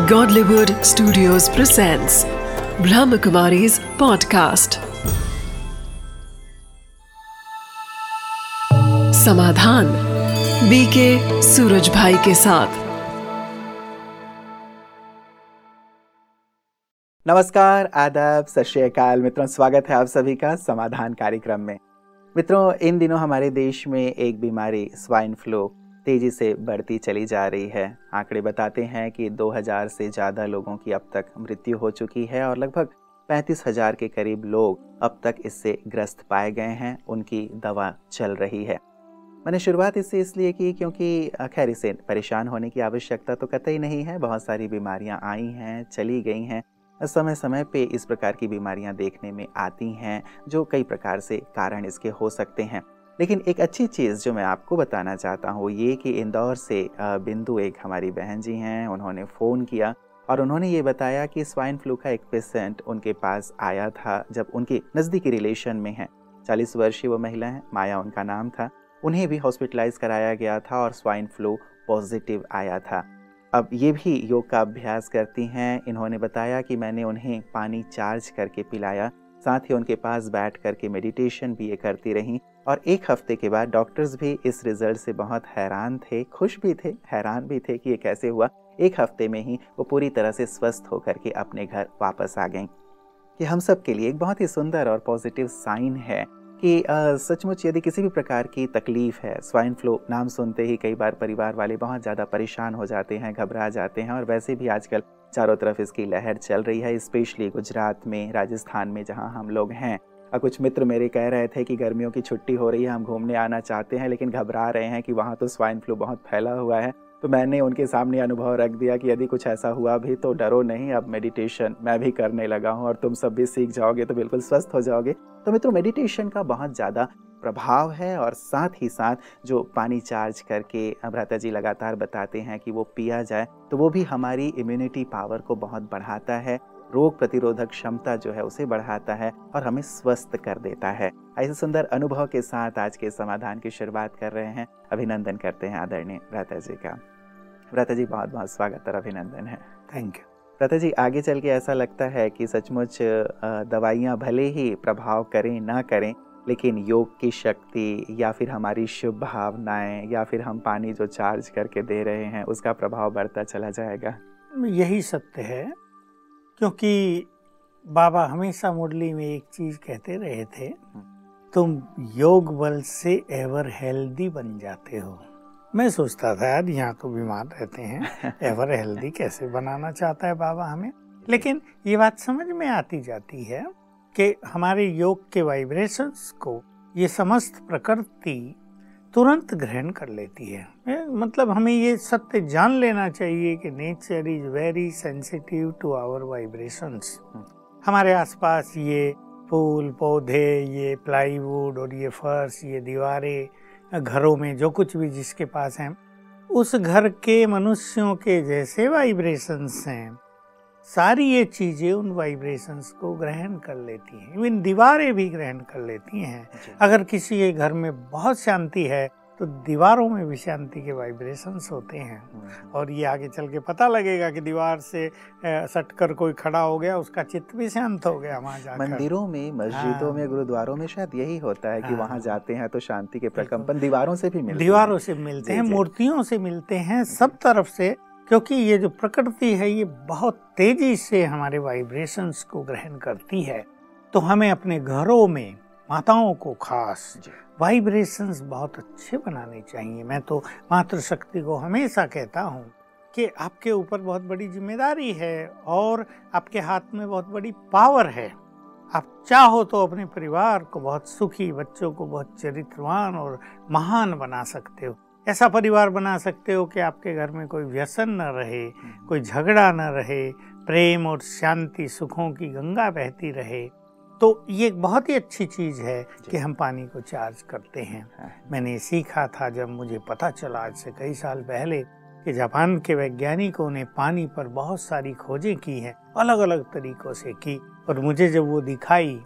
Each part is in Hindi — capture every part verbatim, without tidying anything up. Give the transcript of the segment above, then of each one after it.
Godlywood Studios presents Brahmakumari's podcast. Samadhan BK Suraj भाई के साथ। नमस्कार, आदाब, सत श्री अकाल मित्रों, स्वागत है आप सभी का समाधान कार्यक्रम में। मित्रों, इन दिनों हमारे देश में एक बीमारी स्वाइन फ्लू तेजी से बढ़ती चली जा रही है। आंकड़े बताते हैं कि दो हज़ार से ज़्यादा लोगों की अब तक मृत्यु हो चुकी है और लगभग पैंतीस हज़ार के करीब लोग अब तक इससे ग्रस्त पाए गए हैं। उनकी दवा चल रही है। मैंने शुरुआत इससे इसलिए की क्योंकि खैर इसे परेशान होने की आवश्यकता तो कतई नहीं है। बहुत सारी बीमारियां आई हैं, चली गई हैं। समय समय पे इस प्रकार की बीमारियां देखने में आती हैं जो कई प्रकार से कारण इसके हो सकते हैं। लेकिन एक अच्छी चीज़ जो मैं आपको बताना चाहता हूँ ये कि इंदौर से बिंदु एक हमारी बहन जी हैं, उन्होंने फ़ोन किया और उन्होंने ये बताया कि स्वाइन फ्लू का एक पेशेंट उनके पास आया था जब उनके नज़दीकी रिलेशन में है। चालीस वर्षीय वो महिला हैं, माया उनका नाम था। उन्हें भी हॉस्पिटलाइज कराया गया था और स्वाइन फ्लू पॉजिटिव आया था। अब ये भी योग का अभ्यास करती हैं। इन्होंने बताया कि मैंने उन्हें पानी चार्ज करके पिलाया, साथ ही उनके पास बैठ करके मेडिटेशन भी ये करती रहीं और एक हफ्ते के बाद डॉक्टर्स भी इस रिज़ल्ट से बहुत हैरान थे, खुश भी थे, हैरान भी थे कि ये कैसे हुआ। एक हफ्ते में ही वो पूरी तरह से स्वस्थ होकर के अपने घर वापस आ गईं। कि हम सब के लिए एक बहुत ही सुंदर और पॉजिटिव साइन है कि सचमुच यदि किसी भी प्रकार की तकलीफ़ है, स्वाइन फ्लू नाम सुनते ही कई बार परिवार वाले बहुत ज़्यादा परेशान हो जाते हैं, घबरा जाते हैं और वैसे भी आजकल चारों तरफ इसकी लहर चल रही है, स्पेशली गुजरात में, राजस्थान में जहां हम लोग हैं। और कुछ मित्र मेरे कह रहे थे कि गर्मियों की छुट्टी हो रही है, हम घूमने आना चाहते हैं लेकिन घबरा रहे हैं कि वहाँ तो स्वाइन फ्लू बहुत फैला हुआ है। तो मैंने उनके सामने अनुभव रख दिया कि यदि कुछ ऐसा हुआ भी तो डरो नहीं, अब मेडिटेशन मैं भी करने लगा हूँ और तुम सब भी सीख जाओगे तो बिल्कुल स्वस्थ हो जाओगे। तो मित्रों, मेडिटेशन का बहुत ज़्यादा प्रभाव है और साथ ही साथ जो पानी चार्ज करके भ्राता जी लगातार बताते हैं कि वो पिया जाए तो वो भी हमारी इम्यूनिटी पावर को बहुत बढ़ाता है, रोग प्रतिरोधक क्षमता जो है उसे बढ़ाता है और हमें स्वस्थ कर देता है। ऐसे सुंदर अनुभव के साथ आज के समाधान की शुरुआत कर रहे हैं। अभिनंदन करते हैं आदरणीय भ्राता जी का। भ्राता जी, बहुत बहुत स्वागत और अभिनंदन है। Thank you. भ्राता जी, आगे चल के ऐसा लगता है कि सचमुच दवाइयाँ भले ही प्रभाव करें ना करें, लेकिन योग की शक्ति या फिर हमारी शुभ भावनाएं या फिर हम पानी जो चार्ज करके दे रहे हैं उसका प्रभाव बढ़ता चला जाएगा। यही सत्य है, क्योंकि बाबा हमेशा मुरली में एक चीज कहते रहे थे, तुम योग बल से एवर हेल्दी बन जाते हो। मैं सोचता था यार यहाँ तो बीमार रहते हैं, एवर हेल्दी कैसे बनाना चाहता है बाबा हमें। लेकिन ये बात समझ में आती जाती है कि हमारे योग के वाइब्रेशंस को ये समस्त प्रकृति तुरंत ग्रहण कर लेती है। मतलब हमें ये सत्य जान लेना चाहिए कि nature is very sensitive to our vibrations. हमारे आसपास ये फूल पौधे, ये प्लाईवुड और ये फर्श, ये दीवारें, घरों में जो कुछ भी जिसके पास है, उस घर के मनुष्यों के जैसे वाइब्रेशंस हैं, सारी ये चीजें उन वाइब्रेशंस को ग्रहण कर लेती हैं। इवन दीवारें भी ग्रहण कर लेती हैं। अगर किसी के घर में बहुत शांति है तो दीवारों में भी शांति के वाइब्रेशंस होते हैं। और ये आगे चल के पता लगेगा कि दीवार से सटकर कोई खड़ा हो गया, उसका चित्त भी शांत हो गया वहाँ जाकर। मंदिरों में, मस्जिदों में, गुरुद्वारों में शायद यही होता है कि हाँ। वहाँ जाते हैं तो शांति के प्रकंपन दीवारों से भी मिलते हैं, दीवारों से मिलते हैं, मूर्तियों से मिलते हैं, सब तरफ से। क्योंकि ये जो प्रकृति है ये बहुत तेजी से हमारे वाइब्रेशंस को ग्रहण करती है। तो हमें अपने घरों में, माताओं को खास, वाइब्रेशंस बहुत अच्छे बनाने चाहिए। मैं तो मातृशक्ति को हमेशा कहता हूँ कि आपके ऊपर बहुत बड़ी जिम्मेदारी है और आपके हाथ में बहुत बड़ी पावर है। आप चाहो तो अपने परिवार को बहुत सुखी, बच्चों को बहुत चरित्रवान और महान बना सकते हो। ऐसा परिवार बना सकते हो कि आपके घर में कोई व्यसन न रहे, कोई झगड़ा न रहे, प्रेम और शांति, सुखों की गंगा बहती रहे। तो ये एक बहुत ही अच्छी चीज़ है कि हम पानी को चार्ज करते हैं। मैंने सीखा था जब मुझे पता चला आज से कई साल पहले कि जापान के वैज्ञानिकों ने पानी पर बहुत सारी खोजें की हैं, अलग अलग तरीक़ों से की। और मुझे जब वो दिखाई,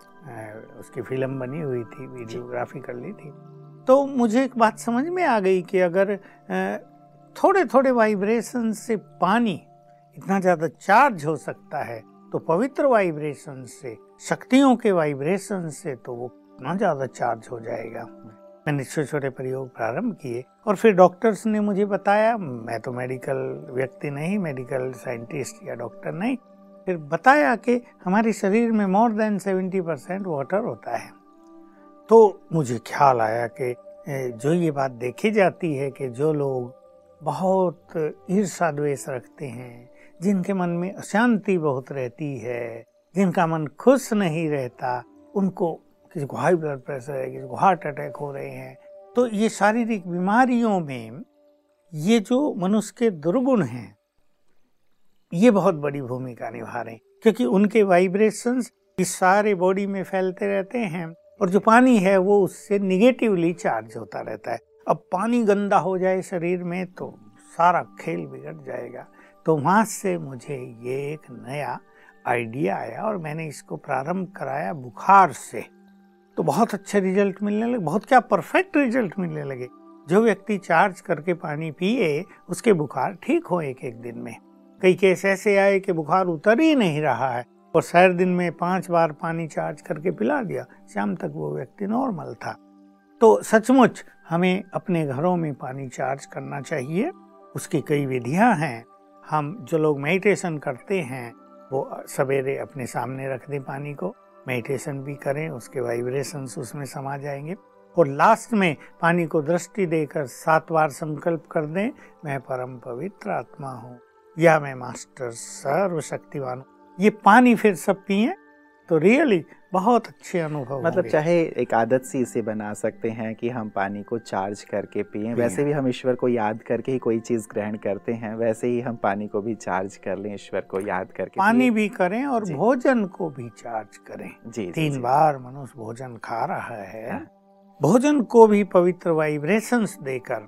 उसकी फिल्म बनी हुई थी, वीडियोग्राफी कर ली थी, तो मुझे एक बात समझ में आ गई कि अगर थोड़े थोड़े वाइब्रेशन से पानी इतना ज़्यादा चार्ज हो सकता है, तो पवित्र वाइब्रेशन से, शक्तियों के वाइब्रेशन से तो वो इतना ज़्यादा चार्ज हो जाएगा। मैंने छोटे छोटे प्रयोग प्रारंभ किए और फिर डॉक्टर्स ने मुझे बताया, मैं तो मेडिकल व्यक्ति नहीं, मेडिकल साइंटिस्ट या डॉक्टर नहीं, फिर बताया कि हमारे शरीर में more than seventy percent water होता है। तो मुझे ख्याल आया कि जो ये बात देखी जाती है कि जो लोग बहुत ईर्ष्या द्वेष रखते हैं, जिनके मन में अशांति बहुत रहती है, जिनका मन खुश नहीं रहता, उनको किसी को हाई ब्लड प्रेशर है, किसी को हार्ट अटैक हो रहे हैं, तो ये शारीरिक बीमारियों में ये जो मनुष्य के दुर्गुण हैं, ये बहुत बड़ी भूमिका निभा रहे हैं, क्योंकि उनके वाइब्रेशंस इस सारे बॉडी में फैलते रहते हैं और जो पानी है वो उससे निगेटिवली चार्ज होता रहता है। अब पानी गंदा हो जाए शरीर में तो सारा खेल बिगड़ जाएगा। तो वहाँ से मुझे ये एक नया आइडिया आया और मैंने इसको प्रारंभ कराया बुखार से। तो बहुत अच्छे रिजल्ट मिलने लगे, बहुत क्या परफेक्ट रिजल्ट मिलने लगे। जो व्यक्ति चार्ज करके पानी पिए उसके बुखार ठीक हो एक एक दिन में। कई केस ऐसे आए कि बुखार उतर ही नहीं रहा है और शायद दिन में पांच बार पानी चार्ज करके पिला दिया, शाम तक वो व्यक्ति नॉर्मल था। तो सचमुच हमें अपने घरों में पानी चार्ज करना चाहिए। उसकी कई विधियां हैं। हम जो लोग मेडिटेशन करते हैं वो सवेरे अपने सामने रख दें पानी को, मेडिटेशन भी करें, उसके वाइब्रेशंस उसमें समा जाएंगे और लास्ट में पानी को दृष्टि देकर सात बार संकल्प कर दें, मैं परम पवित्र आत्मा हूँ या मैं मास्टर सर्वशक्तिवान हूँ। ये पानी फिर सब पिए तो रियली बहुत अच्छे अनुभव मतलब होंगे। चाहे एक आदत सी इसे बना सकते हैं कि हम पानी को चार्ज करके पिएं। वैसे भी हम ईश्वर को याद करके ही कोई चीज ग्रहण करते हैं, वैसे ही हम पानी को भी चार्ज कर लें, ईश्वर को याद करके पानी भी करें और भोजन को भी चार्ज करें। जी, तीन जी, बार मनुष्य भोजन खा रहा है, भोजन को भी पवित्र वाइब्रेशंस देकर,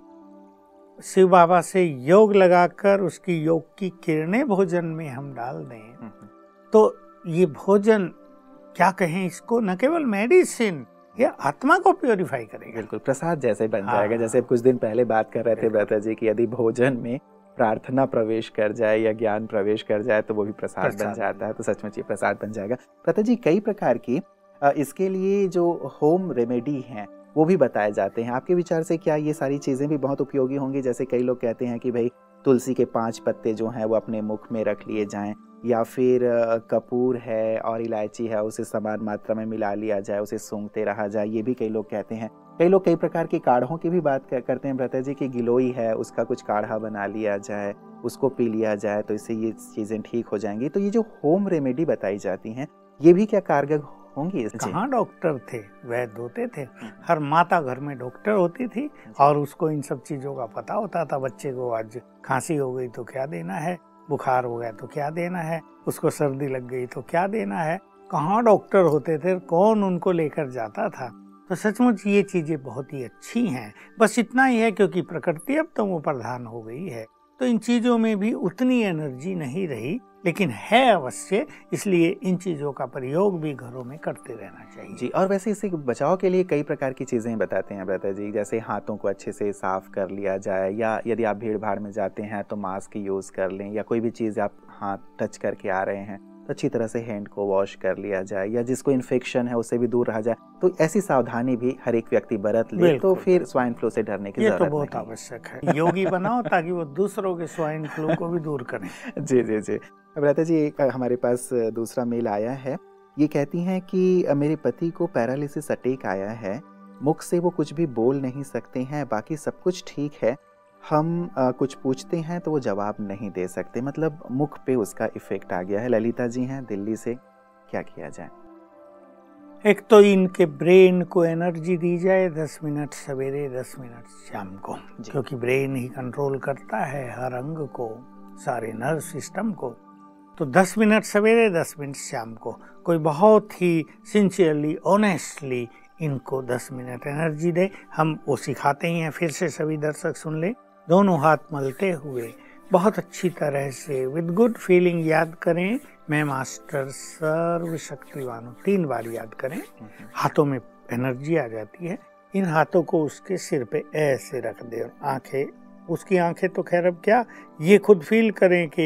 शिव बाबा से योग लगाकर उसकी योग की किरणें भोजन में हम डाल दें तो ये भोजन क्या कहें इसको, न केवल मेडिसिन, ये आत्मा को प्योरीफाई करेगा। बिल्कुल प्रसाद जैसे बन हाँ, जाएगा। जैसे कुछ दिन पहले बात कर रहे थे भ्राता जी कि यदि भोजन में प्रार्थना प्रवेश कर जाए या ज्ञान प्रवेश कर जाए तो वो भी प्रसाद, प्रसाद बन जाता है। तो सचमुच ये प्रसाद बन जाएगा। भ्राता जी कई प्रकार की इसके लिए जो होम रेमेडी हैं वो भी बताए जाते हैं। आपके विचार से क्या ये सारी चीज़ें भी बहुत उपयोगी होंगी? जैसे कई लोग कहते हैं कि भाई तुलसी के पांच पत्ते जो हैं वो अपने मुख में रख लिए जाएं, या फिर कपूर है और इलायची है उसे समान मात्रा में मिला लिया जाए, उसे सूंघते रहा जाए, ये भी कई लोग कहते हैं। कई लोग कई प्रकार के काढ़ों की भी बात करते हैं भ्राता जी की गिलोई है उसका कुछ काढ़ा बना लिया जाए, उसको पी लिया जाए तो इससे ये चीज़ें ठीक हो जाएंगी। तो ये जो होम रेमेडी बताई जाती हैं ये भी क्या कारगर होंगी? कहाँ डॉक्टर थे, वैद्य होते थे। हर माता घर में डॉक्टर होती थी और उसको इन सब चीज़ों का पता होता था। बच्चे को आज खांसी हो गई तो क्या देना है, बुखार हो गया तो क्या देना है, उसको सर्दी लग गई तो क्या देना है। कहाँ डॉक्टर होते थे, कौन उनको लेकर जाता था। तो सचमुच ये चीज़ें बहुत ही अच्छी हैं। बस इतना ही है क्योंकि प्रकृति अब तो वो प्रधान हो गई है तो इन चीज़ों में भी उतनी एनर्जी नहीं रही, लेकिन है अवश्य, इसलिए इन चीज़ों का प्रयोग भी घरों में करते रहना चाहिए। जी, और वैसे इससे बचाव के लिए कई प्रकार की चीज़ें बताते हैं भ्राता जी। जैसे हाथों को अच्छे से साफ कर लिया जाए, या यदि आप भीड़ भाड़ में जाते हैं तो मास्क यूज़ कर लें, या कोई भी चीज़ आप हाथ टच करके आ रहे हैं तो अच्छी तरह से हैंड को वॉश कर लिया जाए, या जिसको इन्फेक्शन है उससे भी दूर रहा जाए। तो ऐसी सावधानी भी हर एक व्यक्ति बरत ले तो फिर स्वाइन फ्लू से डरने की जरूरत नहीं। ये तो बहुत आवश्यक है। योगी बनाओ ताकि वो दूसरों के स्वाइन फ्लू को भी दूर करें। जी जी जी भ्राता जी, एक हमारे पास दूसरा मेल आया है। ये कहती हैं कि मेरे पति को पैरालिसिस अटैक आया है, मुख से वो कुछ भी बोल नहीं सकते हैं, बाकी सब कुछ ठीक है। हम आ, कुछ पूछते हैं तो वो जवाब नहीं दे सकते, मतलब मुख पे उसका इफेक्ट आ गया है। ललिता जी हैं दिल्ली से, क्या किया जाए? एक तो इनके ब्रेन को एनर्जी दी जाए, दस मिनट सवेरे दस मिनट शाम को, क्योंकि ब्रेन ही कंट्रोल करता है हर अंग को, सारे नर्व सिस्टम को। तो दस मिनट सवेरे दस मिनट शाम को कोई बहुत ही सिंसियरली ऑनेस्टली इनको दस मिनट एनर्जी दे। हम वो सिखाते ही हैं, फिर से सभी दर्शक सुन ले। दोनों हाथ मलते हुए बहुत अच्छी तरह से विद गुड फीलिंग याद करें, मैं मास्टर सर्वशक्तिवान हूँ। तीन बार याद करें, हाथों में एनर्जी आ जाती है। इन हाथों को उसके सिर पे ऐसे रख दे, आंखें, उसकी आंखें तो खैर अब क्या, ये खुद फील करें कि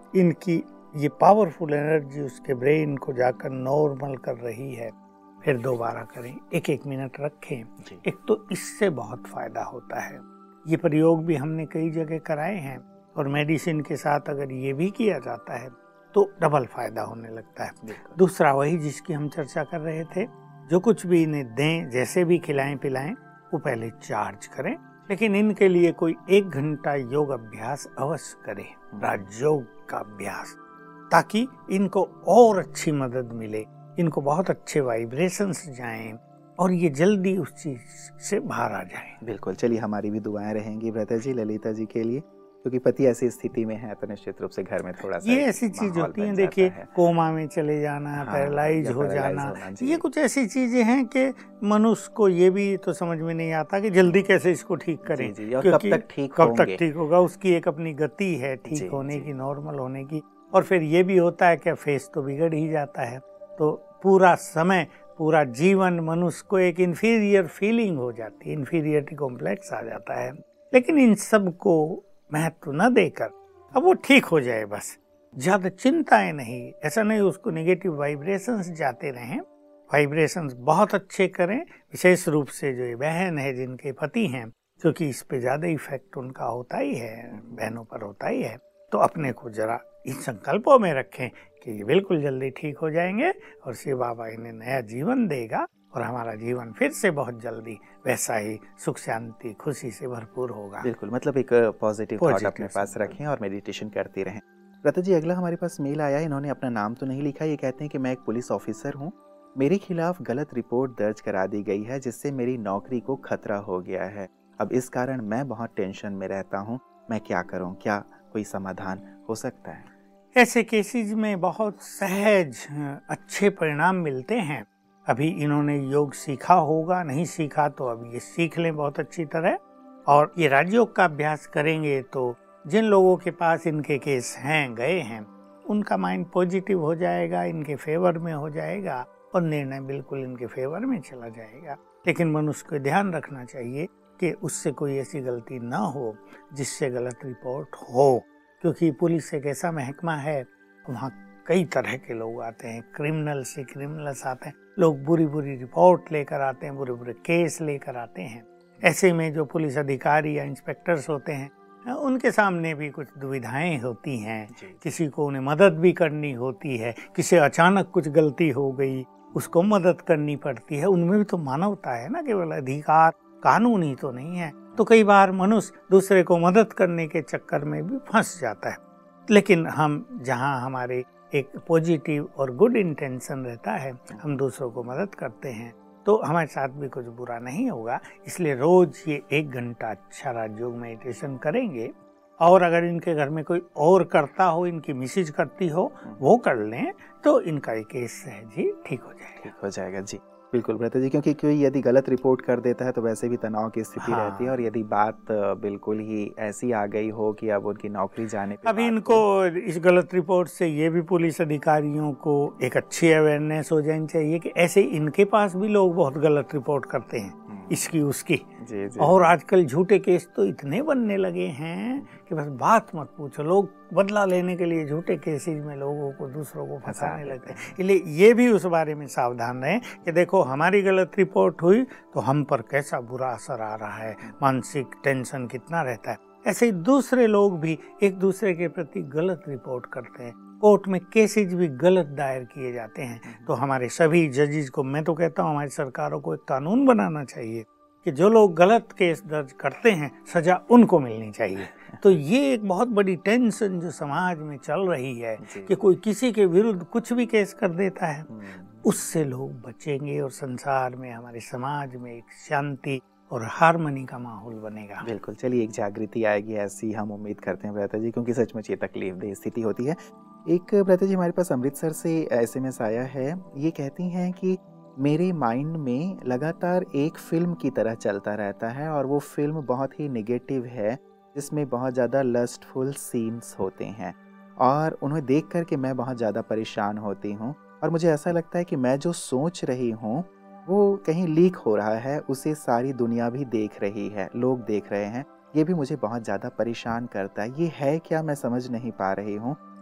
इनकी ये पावरफुल एनर्जी उसके ब्रेन को जाकर नॉर्मल कर रही है। फिर दोबारा करें, एक एक मिनट रखें। एक तो इससे बहुत फायदा होता है। ये प्रयोग भी हमने कई जगह कराए हैं और मेडिसिन के साथ अगर ये भी किया जाता है तो डबल फायदा होने लगता है। दूसरा वही जिसकी हम चर्चा कर रहे थे, जो कुछ भी इन्हें दें, जैसे भी खिलाएं पिलाएं, वो पहले चार्ज करें, लेकिन इनके लिए कोई एक घंटा योग अभ्यास अवश्य करें, राजयोग का अभ्यास, ताकि इनको और अच्छी मदद मिले, इनको बहुत अच्छे वाइब्रेशंस जाएं और ये जल्दी उस चीज से बाहर आ जाएं। बिल्कुल, चलिए हमारी भी दुआएं रहेंगी ब्रता जी ललिता जी के लिए, क्योंकि पति ऐसी स्थिति में है तो निश्चित रूप से घर में थोड़ा सा ये ऐसी चीज होती है। देखिए, कोमा में चले जाना, हाँ, पैरालाइज हो जाना, ये कुछ ऐसी चीजें हैं कि मनुष्य को ये भी तो समझ में नहीं आता कि जल्दी कैसे इसको ठीक करें, जी, जी, और कब तक ठीक कब तक ठीक होगा। उसकी एक अपनी गति है ठीक होने की, नॉर्मल होने की। और फिर ये भी होता है कि फेस तो बिगड़ ही जाता है, तो पूरा समय, पूरा जीवन मनुष्य को एक इन्फीरियर फीलिंग हो जाती है, इन्फीरियरिटी कॉम्प्लेक्स आ जाता है। लेकिन इन सब को महत्व न देकर अब वो ठीक हो जाए, बस ज्यादा चिंताएं नहीं, ऐसा नहीं उसको नेगेटिव वाइब्रेशंस जाते रहें, वाइब्रेशंस बहुत अच्छे करें। विशेष रूप से जो ये बहन है जिनके पति हैं, क्योंकि इस पे ज्यादा इफेक्ट उनका होता ही है, बहनों पर होता ही है, तो अपने को जरा इन संकल्पों में रखें कि ये बिल्कुल जल्दी ठीक हो जाएंगे और शिव बाबा इन्हें नया जीवन देगा और हमारा जीवन फिर से बहुत जल्दी वैसा ही सुख शांति खुशी से भरपूर होगा। बिल्कुल, मतलब एक पॉजिटिव थॉट अपने पास रखें और मेडिटेशन करते रहें। ब्रता जी, अगला हमारे पास मेल आया है, इन्होंने अपना नाम तो नहीं लिखा। ये कहते हैं कि मैं एक पुलिस ऑफिसर हूँ, मेरे खिलाफ गलत रिपोर्ट दर्ज करा दी गई है जिससे मेरी नौकरी को खतरा हो गया है। अब इस कारण मैं बहुत टेंशन में रहता हूँ, मैं क्या करूँ? क्या कोई समाधान हो सकता है? ऐसे केसेस में बहुत सहज अच्छे परिणाम मिलते हैं। अभी इन्होंने योग सीखा होगा, नहीं सीखा तो अभी ये सीख लें बहुत अच्छी तरह, और ये राजयोग का अभ्यास करेंगे तो जिन लोगों के पास इनके केस हैं, गए हैं, उनका माइंड पॉजिटिव हो जाएगा, इनके फेवर में हो जाएगा और निर्णय बिल्कुल इनके फेवर में चला जाएगा। लेकिन मनुष्य को ध्यान रखना चाहिए कि उससे कोई ऐसी गलती ना हो जिससे गलत रिपोर्ट हो, क्योंकि पुलिस एक ऐसा महकमा है, वहाँ कई तरह के लोग आते हैं, क्रिमिनल से क्रिमिनल्स आते हैं, लोग बुरी बुरी रिपोर्ट लेकर आते हैं, बुरे बुरे केस लेकर आते हैं। ऐसे में जो पुलिस अधिकारी या इंस्पेक्टर्स होते हैं, उनके सामने भी कुछ दुविधाएं होती हैं, किसी को उन्हें मदद भी करनी होती है, किसी अचानक कुछ गलती हो गई उसको मदद करनी पड़ती है। उनमें भी तो मानवता है ना, केवल अधिकार कानून ही तो नहीं है। तो कई बार मनुष्य दूसरे को मदद करने के चक्कर में भी फंस जाता है। लेकिन हम जहाँ हमारे एक पॉजिटिव और गुड इंटेंशन रहता है, हम दूसरों को मदद करते हैं, तो हमारे साथ भी कुछ बुरा नहीं होगा। इसलिए रोज ये एक घंटा अच्छा राजयोग मेडिटेशन करेंगे, और अगर इनके घर में कोई और करता हो, इनकी मिसेज करती हो, वो कर लें, तो इनका एक केस सहज ही ठीक हो जाएगा। ठीक हो जाएगा जी, बिल्कुल ब्रता जी, क्योंकि कोई यदि गलत रिपोर्ट कर देता है तो वैसे भी तनाव की स्थिति हाँ। रहती है, और यदि बात बिल्कुल ही ऐसी आ गई हो कि अब उनकी नौकरी जाने पे अभी इनको इस गलत रिपोर्ट से ये भी पुलिस अधिकारियों को एक अच्छी अवेयरनेस हो जानी चाहिए कि ऐसे इनके पास भी लोग बहुत गलत रिपोर्ट करते हैं, इसकी उसकी जी, जी, और आजकल झूठे केस तो इतने बनने लगे हैं कि बस बात मत पूछो। लोग बदला लेने के लिए झूठे केसेस में लोगों को, दूसरों को फंसाने लगते हैं। इसलिए ये भी उस बारे में सावधान रहें कि देखो हमारी गलत रिपोर्ट हुई तो हम पर कैसा बुरा असर आ रहा है, मानसिक टेंशन कितना रहता है। ऐसे ही दूसरे लोग भी एक दूसरे के प्रति गलत रिपोर्ट करते हैं, कोर्ट में केसेज भी गलत दायर किए जाते हैं। तो हमारे सभी जजेस को, मैं तो कहता हूँ हमारी सरकारों को एक कानून बनाना चाहिए कि जो लोग गलत केस दर्ज करते हैं सजा उनको मिलनी चाहिए। तो ये एक बहुत बड़ी टेंशन जो समाज में चल रही है कि कोई किसी के विरुद्ध कुछ भी केस कर देता है, उससे लोग बचेंगे और संसार में, हमारे समाज में एक शांति और हार्मनी का माहौल बनेगा। बिल्कुल, चलिए एक जागृति आएगी, ऐसी हम उम्मीद करते हैं ब्रता जी, क्योंकि सचमुच ये तकलीफदेह स्थिति होती है। एक ब्रता जी हमारे पास अमृतसर से एसएमएस आया है, ये कहती हैं कि मेरे माइंड में लगातार एक फिल्म की तरह चलता रहता है और वो फिल्म बहुत ही नेगेटिव है, जिसमें बहुत ज़्यादा लस्टफुल सीन्स होते हैं, और उन्हें देख कर के मैं बहुत ज़्यादा परेशान होती हूँ, और मुझे ऐसा लगता है कि मैं जो सोच रही हूँ वो कहीं लीक हो रहा है, उसे सारी दुनिया भी देख रही है, लोग देख रहे हैं। ये भी मुझे बहुत ज़्यादा परेशान करता है। ये है क्या, मैं समझ नहीं पा रही हूँ।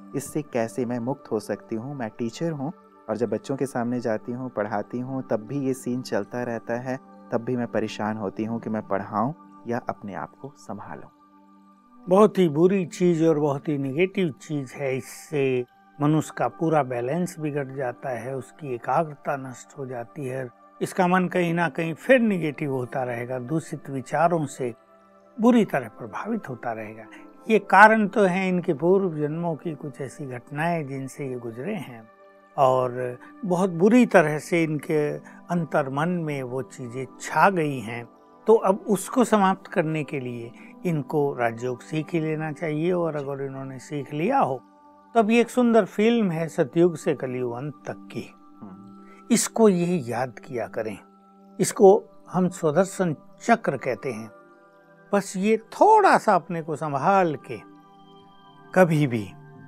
इससे कैसे मैं मुक्त हो सकती हूँ। मैं टीचर हूँ और जब बच्चों के सामने जाती हूँ, पढ़ाती हूँ, तब भी ये सीन चलता रहता है। तब भी मैं परेशान होती हूँ कि मैं पढ़ाऊँ या अपने आप को संभालूँ। बहुत ही बुरी चीज़ और बहुत ही निगेटिव चीज़ है। इससे मनुष्य का पूरा बैलेंस बिगड़ जाता है, उसकी एकाग्रता नष्ट हो जाती है, इसका मन कहीं ना कहीं फिर निगेटिव होता रहेगा, दूषित विचारों से बुरी तरह प्रभावित होता रहेगा। ये कारण तो हैं इनके पूर्व जन्मों की कुछ ऐसी घटनाएं जिनसे ये गुजरे हैं और बहुत बुरी तरह से इनके अंतर्मन में वो चीज़ें छा गई हैं। तो अब उसको समाप्त करने के लिए इनको राजयोग सीख ही लेना चाहिए और अगर इन्होंने सीख लिया हो तो अब ये एक सुंदर फिल्म है सतयुग से कलयुग अंत तक की, इसको ये याद किया करें। इसको हम सुदर्शन चक्र कहते हैं। बस ये थोड़ा सा अपने को संभाल के कभी भी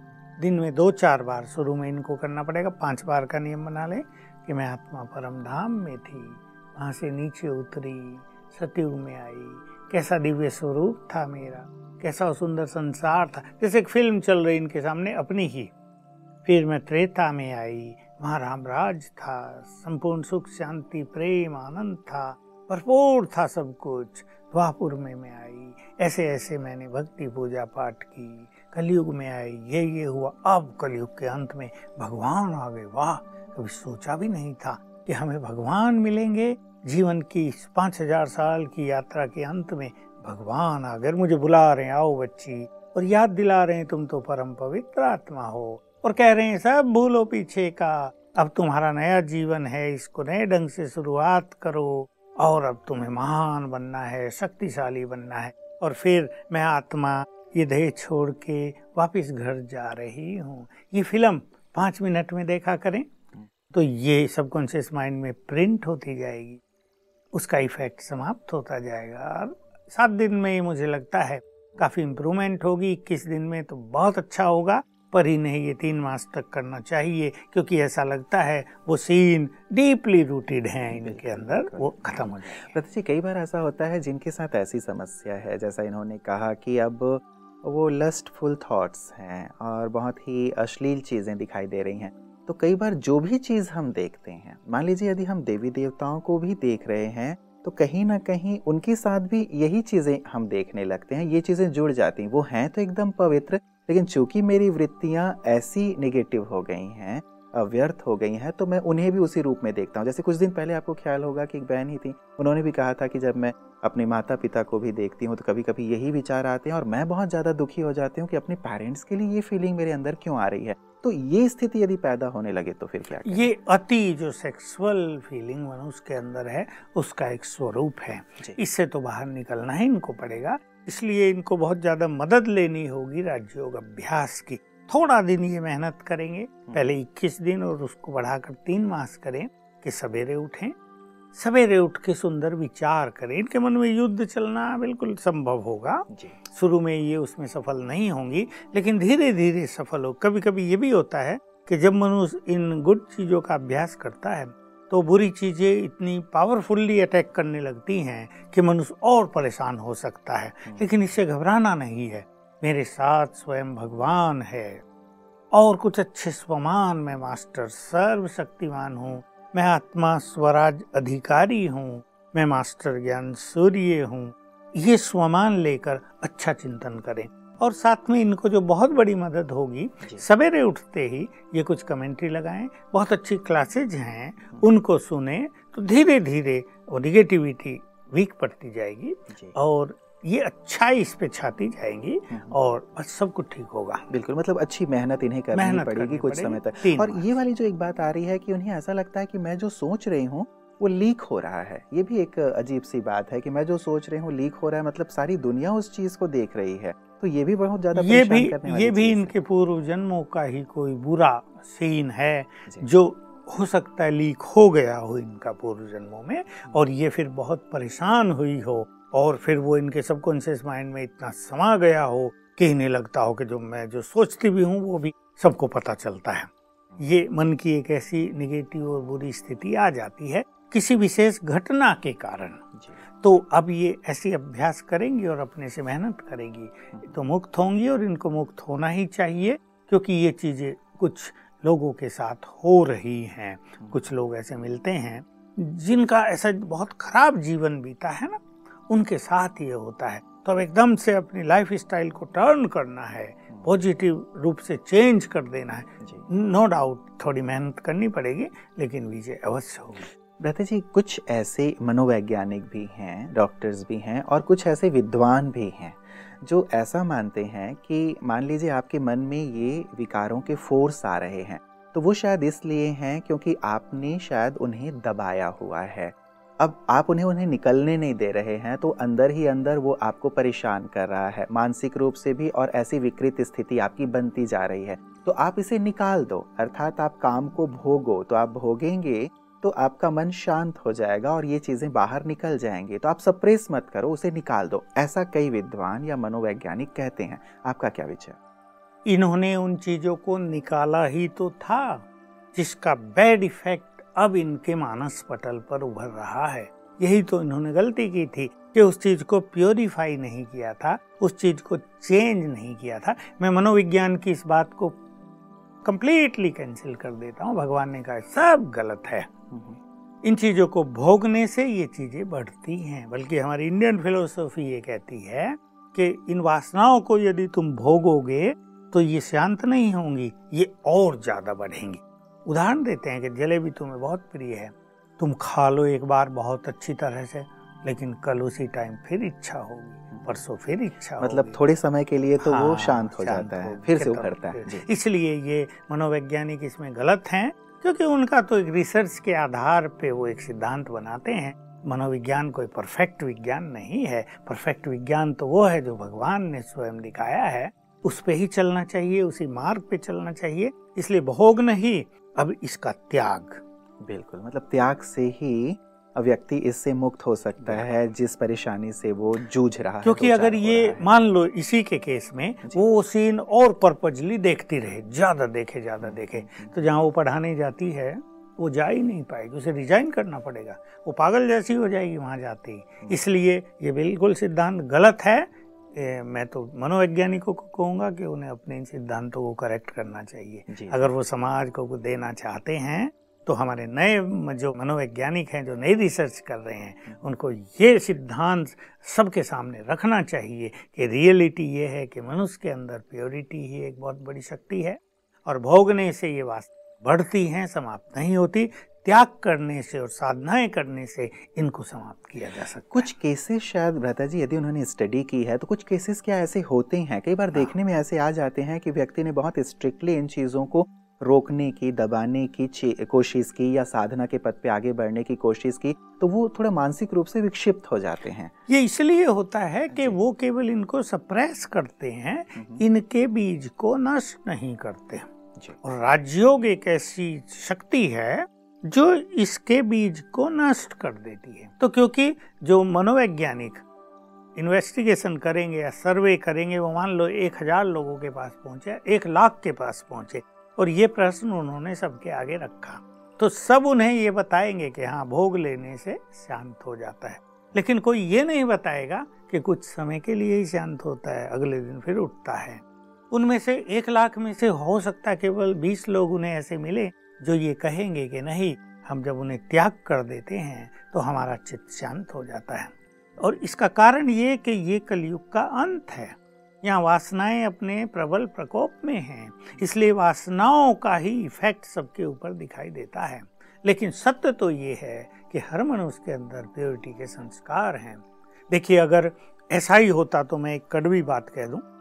दिन में दो चार बार, शुरू में इनको करना पड़ेगा, पांच बार का नियम बना ले कि मैं आत्मा परम धाम में थी, वहां से नीचे उतरी, सतयुग में आई, कैसा दिव्य स्वरूप था मेरा, कैसा सुंदर संसार था, जैसे एक फिल्म चल रही इनके सामने अपनी ही। फिर मैं त्रेता में आई, वहाँ रामराज था, संपूर्ण सुख शांति प्रेम आनंद था, भरपूर था सब कुछ। द्वापुर में मैं आई, ऐसे ऐसे मैंने भक्ति पूजा पाठ की। कलयुग में आई, ये ये हुआ। अब कलयुग के अंत में भगवान आ गए। वाह, कभी सोचा भी नहीं था कि हमें भगवान मिलेंगे। जीवन की पाँच हजार साल की यात्रा के अंत में भगवान आ गए, मुझे बुला रहे हैं, आओ बच्ची, और याद दिला रहे हैं तुम तो परम पवित्र आत्मा हो, और कह रहे हैं सब भूलो पीछे का, अब तुम्हारा नया जीवन है, इसको नए ढंग से शुरुआत करो और अब तुम्हें महान बनना है, शक्तिशाली बनना है। और फिर मैं आत्मा ये देह छोड़ के वापस घर जा रही हूँ। ये फिल्म पाँच मिनट में देखा करें तो ये सबकॉन्शियस माइंड में प्रिंट होती जाएगी, उसका इफेक्ट समाप्त होता जाएगा और सात दिन में ही मुझे लगता है काफ़ी इम्प्रूवमेंट होगी। इक्कीस दिन में तो बहुत अच्छा होगा, पर ही नहीं ये तीन मास तक करना चाहिए, क्योंकि ऐसा लगता है वो सीन डीपली रूटेड हैं इनके अंदर, वो खत्म हो जाएगा। प्रतीक जी, कई बार ऐसा होता है जिनके साथ ऐसी समस्या है, जैसा इन्होंने कहा कि अब वो लस्टफुल थॉट्स हैं और बहुत ही अश्लील चीज़ें दिखाई दे रही हैं, तो कई बार जो भी चीज़ हम देखते हैं, मान लीजिए यदि हम देवी देवताओं को भी देख रहे हैं तो कहीं ना कहीं उनके साथ भी यही चीज़ें हम देखने लगते हैं, ये चीज़ें जुड़ जाती हैं। वो हैं तो एकदम पवित्र, लेकिन चूंकि मेरी वृत्तियाँ ऐसी नेगेटिव हो गई हैं, व्यर्थ हो गई हैं, तो मैं उन्हें भी उसी रूप में देखता हूँ। जैसे कुछ दिन पहले आपको ख्याल होगा कि एक बहन ही थी, उन्होंने भी कहा था कि जब मैं अपने माता पिता को भी देखती हूँ तो कभी कभी यही विचार आते हैं और मैं बहुत ज़्यादा दुखी हो जाती हूँ कि अपने पेरेंट्स के लिए ये फीलिंग मेरे अंदर क्यों आ रही है। तो ये स्थिति यदि पैदा होने लगे तो फिर क्या करें? ये अति जो सेक्सुअल फीलिंग मनुष्य के अंदर है उसका एक स्वरूप है, इससे तो बाहर निकलना ही इनको पड़ेगा। इसलिए इनको बहुत ज़्यादा मदद लेनी होगी राजयोग अभ्यास की। थोड़ा दिन ये मेहनत करेंगे, पहले इक्कीस दिन और उसको बढ़ाकर तीन मास करें कि सवेरे उठें, सवेरे उठ के सुंदर विचार करें। इनके मन में युद्ध चलना बिल्कुल संभव होगा, शुरू में ये उसमें सफल नहीं होंगी, लेकिन धीरे धीरे सफल हो। कभी कभी ये भी होता है कि जब मनुष्य इन गुड चीज़ों का अभ्यास करता है तो बुरी चीज़ें इतनी पावरफुल्ली अटैक करने लगती हैं कि मनुष्य और परेशान हो सकता है। लेकिन इससे घबराना नहीं है, मेरे साथ स्वयं भगवान है और कुछ अच्छे स्वमान, मैं मास्टर सर्वशक्तिमान हूँ, मैं आत्मा स्वराज अधिकारी हूँ, मैं मास्टर ज्ञान सूर्य हूँ। ये स्वमान लेकर अच्छा चिंतन करें। और साथ में इनको जो बहुत बड़ी मदद होगी, सवेरे उठते ही ये कुछ कमेंट्री लगाएं, बहुत अच्छी क्लासेज हैं उनको सुने, तो धीरे धीरे वो निगेटिविटी वीक पड़ती जाएगी और ये अच्छाई इस पे छाती जाएंगी और बस सब कुछ ठीक होगा। बिल्कुल, मतलब अच्छी मेहनत इन्हें करनी मेहनत पड़ेगी करनी कुछ पड़ेगी, समय तक। और ये वाली जो एक बात आ रही है कि उन्हें ऐसा लगता है कि मैं जो सोच रही हूँ वो लीक हो रहा है, ये भी एक अजीब सी बात है कि मैं जो सोच रही हूँ लीक हो रहा है, मतलब सारी दुनिया उस चीज को देख रही है। तो ये भी बहुत ज्यादा ये भी करने वाली ये भी चीज़ है। इनके पूर्व जन्मों का ही कोई बुरा सीन है जो हो सकता है लीक हो गया हो इनका पूर्व जन्मों में, और ये फिर बहुत परेशान हुई हो और फिर वो इनके सबकॉन्शियस माइंड में इतना समा गया हो कि इन्हें लगता हो कि जो मैं जो सोचती भी हूँ वो भी सबको पता चलता है। ये मन की एक ऐसी निगेटिव और बुरी स्थिति आ जाती है किसी विशेष घटना के कारण। तो अब ये ऐसी अभ्यास करेंगी और अपने से मेहनत करेंगी तो मुक्त होंगी, और इनको मुक्त होना ही चाहिए, क्योंकि ये चीज़ें कुछ लोगों के साथ हो रही हैं। कुछ लोग ऐसे मिलते हैं जिनका ऐसा बहुत खराब जीवन बीता है ना, उनके साथ ये होता है। तो अब एकदम से अपनी लाइफ स्टाइल को टर्न करना है, पॉजिटिव रूप से चेंज कर देना है। नो डाउट थोड़ी मेहनत करनी पड़ेगी, लेकिन विजय अवश्य होगी। भ्राता जी, कुछ ऐसे मनोवैज्ञानिक भी हैं, डॉक्टर्स भी हैं और कुछ ऐसे विद्वान भी हैं जो ऐसा मानते हैं कि मान लीजिए आपके मन में ये विकारों के फोर्स आ रहे हैं, तो वो शायद इसलिए हैं क्योंकि आपने शायद उन्हें दबाया हुआ है। अब आप उन्हें उन्हें निकलने नहीं दे रहे हैं, तो अंदर ही अंदर वो आपको परेशान कर रहा है, मानसिक रूप से भी, और ऐसी विकृत स्थिति आपकी बनती जा रही है। तो आप इसे निकाल दो, अर्थात आप काम को भोगो। तो आप भोगेंगे तो आपका मन शांत हो जाएगा और ये चीज़ें बाहर निकल जाएंगी। तो आप सप्रेस मत करो, उसे निकाल दो, ऐसा कई विद्वान या मनोवैज्ञानिक कहते हैं। आपका क्या विचार? इन्होंने उन चीज़ों को निकाला ही तो था जिसका बैड इफेक्ट अब इनके मानस पटल पर उभर रहा है। यही तो इन्होंने गलती की थी कि उस चीज़ को प्योरीफाई नहीं किया था, उस चीज़ को चेंज नहीं किया था। मैं मनोविज्ञान की इस बात को कंप्लीटली कैंसिल कर देता हूँ। भगवान ने कहा सब गलत है। इन चीज़ों को भोगने से ये चीज़ें बढ़ती हैं। बल्कि हमारी इंडियन फिलोसॉफी ये कहती है कि इन वासनाओं को यदि तुम भोगोगे तो ये शांत नहीं होंगी, ये और ज़्यादा बढ़ेंगी। उदाहरण देते हैं कि जलेबी तुम्हें बहुत प्रिय है, तुम खा लो एक बार बहुत अच्छी तरह से, लेकिन कल उसी टाइम फिर इच्छा होगी, परसों फिर इच्छा होगी। मतलब थोड़े समय के लिए तो हाँ, वो शांत हो शांत जाता है, हो, फिर से उभरता है। इसलिए ये मनोवैज्ञानिक इसमें गलत हैं, क्योंकि उनका तो एक रिसर्च के आधार पे वो एक सिद्धांत बनाते हैं। मनोविज्ञान कोई परफेक्ट विज्ञान नहीं है। परफेक्ट विज्ञान तो वो है जो भगवान ने स्वयं दिखाया है, उस पे ही चलना चाहिए, उसी मार्ग पे चलना चाहिए। इसलिए भोग नहीं, अब इसका त्याग। बिल्कुल, मतलब त्याग से ही व्यक्ति इससे मुक्त हो सकता है जिस परेशानी से वो जूझ रहा है। क्योंकि अगर ये मान लो इसी के केस में वो सीन और पर्पजली देखती रहे, ज्यादा देखे ज्यादा देखे, तो जहाँ वो पढ़ाने जाती है वो जा ही नहीं पाएगी, उसे रिजाइन करना पड़ेगा, वो पागल जैसी हो जाएगी वहाँ जाती ही। इसलिए ये बिल्कुल सिद्धांत गलत है। ए, मैं तो मनोवैज्ञानिकों को कहूँगा कि उन्हें अपने इन सिद्धांतों को करेक्ट करना चाहिए। अगर वो समाज को कुछ देना चाहते हैं तो हमारे नए जो मनोवैज्ञानिक हैं, जो नई रिसर्च कर रहे हैं, उनको ये सिद्धांत सबके सामने रखना चाहिए कि रियलिटी ये है कि मनुष्य के अंदर प्योरिटी ही एक बहुत बड़ी शक्ति है, और भोगने से ये वास्तव बढ़ती हैं, समाप्त नहीं होती। त्याग करने से और साधनाएं करने से इनको समाप्त किया जा सकता है। कुछ केसेस शायद भ्राता जी, यदि उन्होंने स्टडी की है तो कुछ केसेस क्या ऐसे होते हैं, कई बार देखने में ऐसे आ जाते हैं कि व्यक्ति ने बहुत स्ट्रिक्टली इन चीज़ों को रोकने की, दबाने की कोशिश की या साधना के पथ पे आगे बढ़ने की कोशिश की, तो वो थोड़ा मानसिक रूप से विक्षिप्त हो जाते हैं। ये इसलिए होता है कि वो केवल इनको सप्रेस करते हैं, इनके बीज को नष्ट नहीं करते। और राजयोग एक ऐसी शक्ति है जो इसके बीज को नष्ट कर देती है। तो क्योंकि जो मनोवैज्ञानिक इन्वेस्टिगेशन करेंगे या सर्वे करेंगे, वो मान लो एक हजार लोगों के पास पहुंचे, एक लाख के पास पहुंचे, और ये प्रश्न उन्होंने सबके आगे रखा, तो सब उन्हें ये बताएंगे कि हाँ, भोग लेने से शांत हो जाता है। लेकिन कोई ये नहीं बताएगा कि कुछ समय के लिए ही शांत होता है, अगले दिन फिर उठता है। उनमें से एक लाख में से हो सकता है केवल बीस लोग उन्हें ऐसे मिले जो ये कहेंगे कि नहीं, हम जब उन्हें त्याग कर देते हैं तो हमारा चित्त शांत हो जाता है। और इसका कारण ये कि ये कलयुग का अंत है, यहाँ वासनाएं अपने प्रबल प्रकोप में हैं, इसलिए वासनाओं का ही इफेक्ट सबके ऊपर दिखाई देता है। लेकिन सत्य तो ये है कि हर मनुष्य के अंदर प्योरिटी के संस्कार हैं। देखिए, अगर ऐसा ही होता तो मैं एक कड़वी बात कह दूं,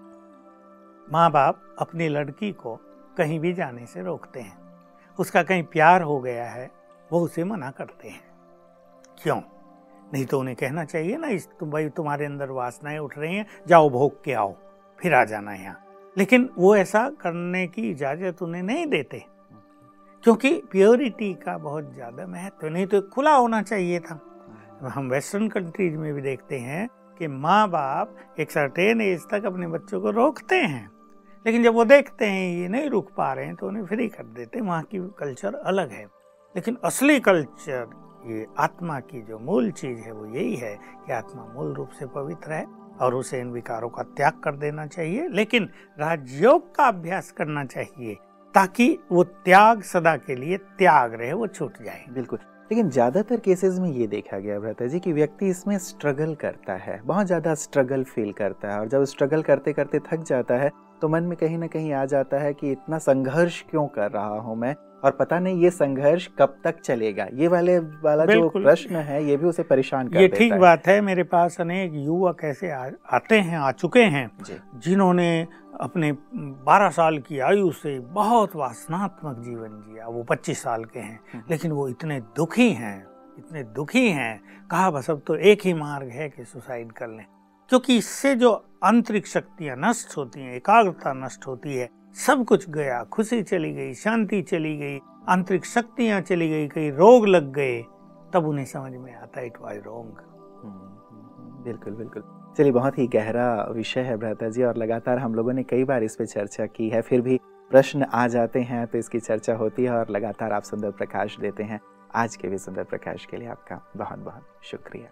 माँ बाप अपनी लड़की को कहीं भी जाने से रोकते हैं, उसका कहीं प्यार हो गया है वो उसे मना करते हैं। क्यों? नहीं तो उन्हें कहना चाहिए ना, इस तुम भाई तुम्हारे अंदर वासनाएं उठ रही हैं, जाओ भोग के आओ, फिर आ जाना यहाँ। लेकिन वो ऐसा करने की इजाजत उन्हें नहीं देते, क्योंकि प्योरिटी का बहुत ज्यादा महत्व। नहीं तो खुला होना चाहिए था। हम वेस्टर्न कंट्रीज में भी देखते हैं कि माँ बाप एक सर्टेन एज तक अपने बच्चों को रोकते हैं, लेकिन जब वो देखते हैं ये नहीं रुक पा रहे हैं तो उन्हें फ्री कर देते हैं। वहाँ की कल्चर अलग है। लेकिन असली कल्चर, ये आत्मा की जो मूल चीज़ है वो यही है कि आत्मा मूल रूप से पवित्र है और उसे इन विकारों का त्याग कर देना चाहिए, लेकिन राजयोग का अभ्यास करना चाहिए ताकि वो त्याग सदा के लिए त्याग रहे, वो छूट जाए। बिल्कुल। लेकिन ज़्यादातर केसेस में ये देखा गया भ्राता जी कि व्यक्ति इसमें स्ट्रगल करता है, बहुत ज़्यादा स्ट्रगल फील करता है, और जब स्ट्रगल करते करते थक जाता है तो मन में कहीं ना कहीं आ जाता है कि इतना संघर्ष क्यों कर रहा हूँ मैं, और पता नहीं ये संघर्ष कब तक चलेगा। ये वाले वाला जो प्रश्न है ये भी उसे परेशान कर ये देता है। ठीक बात है। मेरे पास अनेक युवक ऐसे आ, आते हैं, आ चुके हैं, जिन्होंने अपने बारह साल की आयु से बहुत वासनात्मक जीवन जिया। वो पच्चीस साल के हैं, लेकिन वो इतने दुखी हैं, इतने दुखी हैं, कहा बस अब तो एक ही मार्ग है कि सुसाइड कर लें, क्योंकि इससे जो आंतरिक शक्तियां नष्ट होती हैं, एकाग्रता नष्ट होती है, सब कुछ गया, खुशी चली गई, शांति चली गई, आंतरिक शक्तियां चली गई, कई रोग लग गए, तब उन्हें समझ में आता है इट वाज रॉन्ग। बिल्कुल बिल्कुल। चलिए, बहुत ही गहरा विषय है भ्राता जी, और लगातार हम लोगों ने कई बार इस पे चर्चा की है, फिर भी प्रश्न आ जाते हैं तो इसकी चर्चा होती है, और लगातार आप सुंदर प्रकाश देते हैं। आज के भी सुंदर प्रकाश के लिए आपका बहुत बहुत शुक्रिया।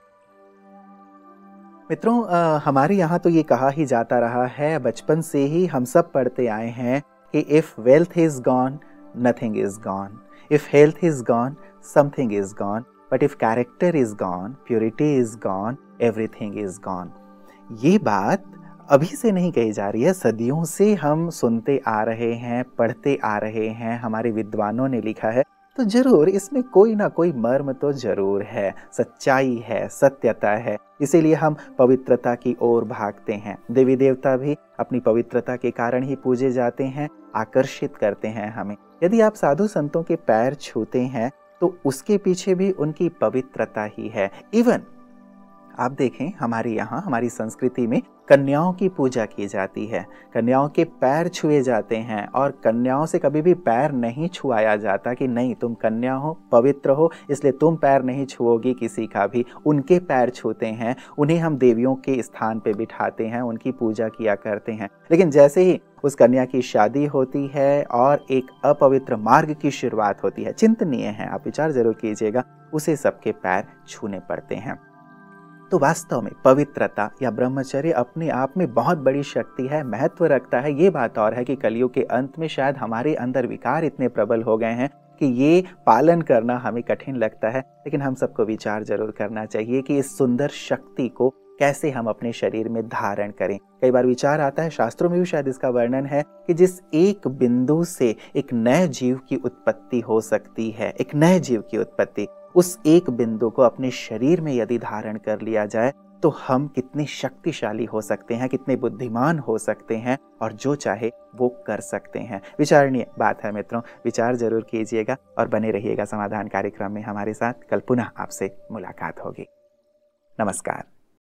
मित्रों, आ, हमारे यहाँ तो ये कहा ही जाता रहा है, बचपन से ही हम सब पढ़ते आए हैं कि if wealth is gone nothing is gone, if health is gone something is gone, but if character is gone, purity is gone, everything is gone. ये बात अभी से नहीं कही जा रही है, सदियों से हम सुनते आ रहे हैं, पढ़ते आ रहे हैं, हमारे विद्वानों ने लिखा है, तो जरूर इसमें कोई ना कोई मर्म तो जरूर है, सच्चाई है, सत्यता है। इसीलिए हम पवित्रता की ओर भागते हैं। देवी देवता भी अपनी पवित्रता के कारण ही पूजे जाते हैं, आकर्षित करते हैं हमें। यदि आप साधु संतों के पैर छूते हैं तो उसके पीछे भी उनकी पवित्रता ही है। इवन आप देखें, हमारे यहाँ हमारी संस्कृति में कन्याओं की पूजा की जाती है, कन्याओं के पैर छुए जाते हैं, और कन्याओं से कभी भी पैर नहीं छुआया जाता कि नहीं तुम कन्या हो, पवित्र हो, इसलिए तुम पैर नहीं छुओगी किसी का भी। उनके पैर छूते हैं, उन्हें हम देवियों के स्थान पे बिठाते हैं, उनकी पूजा किया करते हैं। लेकिन जैसे ही उस कन्या की शादी होती है और एक अपवित्र मार्ग की शुरुआत होती है, चिंतनीय है, आप विचार जरूर कीजिएगा, उसे सबके पैर छूने पड़ते हैं। तो वास्तव में पवित्रता या ब्रह्मचर्य अपने आप में बहुत बड़ी शक्ति है, महत्व रखता है। ये बात और है कि कलयुग के अंत में शायद हमारे अंदर विकार इतने प्रबल हो गए हैं कि ये पालन करना हमें कठिन लगता है, लेकिन हम सबको विचार जरूर करना चाहिए कि इस सुंदर शक्ति को कैसे हम अपने शरीर में धारण करें। कई बार विचार आता है, शास्त्रों में भी शायद इसका वर्णन है कि जिस एक बिंदु से एक नए जीव की उत्पत्ति हो सकती है, एक नए जीव की उत्पत्ति, उस एक बिंदु को अपने शरीर में यदि धारण कर लिया जाए तो हम कितने शक्तिशाली हो सकते हैं, कितने बुद्धिमान हो सकते हैं, और जो चाहे वो कर सकते हैं। विचारणीय बात है मित्रों, विचार जरूर कीजिएगा और बने रहिएगा समाधान कार्यक्रम में हमारे साथ। कल पुनः आपसे मुलाकात होगी। नमस्कार।